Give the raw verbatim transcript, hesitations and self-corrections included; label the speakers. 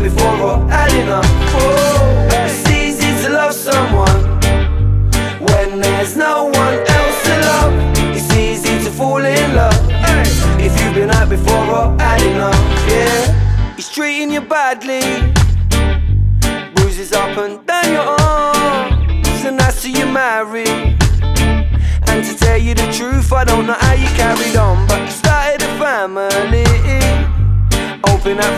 Speaker 1: before or had enough. Oh, it's easy to love someone when there's no one else to love. It's easy to fall in love if you've been hurt before or had enough. Yeah, he's treating you badly, bruises up and down your arms, and that's who you marry. And to tell you the truth, I don't know how you carried on, but you started a family. Open that